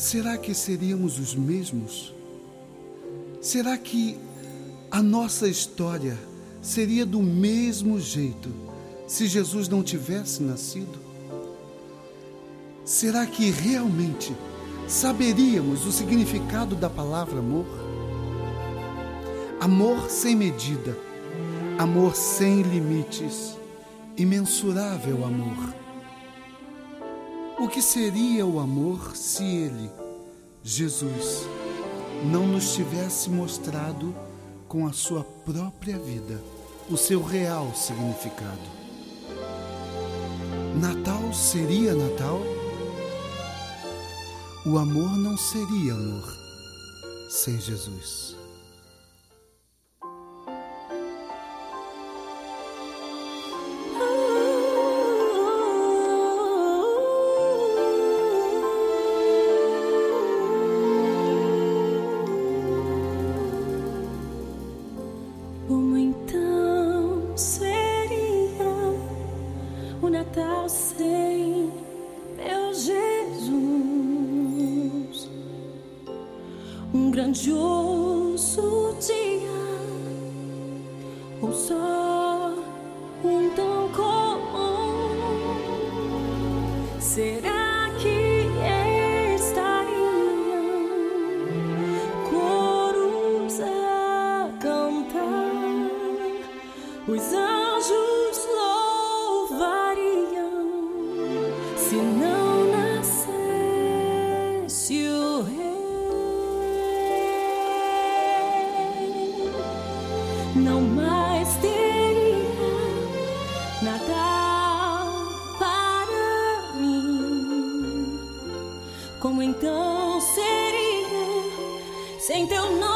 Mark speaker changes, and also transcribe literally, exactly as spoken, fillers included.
Speaker 1: será que seríamos os mesmos? Será que a nossa história seria do mesmo jeito se Jesus não tivesse nascido? Será que realmente saberíamos o significado da palavra amor? Amor sem medida, amor sem limites, imensurável amor. O que seria o amor se Ele, Jesus, não nos tivesse mostrado com a sua própria vida o seu real significado? Natal seria Natal? O amor não seria amor sem Jesus.
Speaker 2: Como então seria o Natal sem meu Jesus? Um grandioso dia, ou só um tão comum? Será que estariam coros a cantar? Os anjos louvariam se não nascesse o Rei. Não mais teria Natal para mim. Como então seria sem teu nome?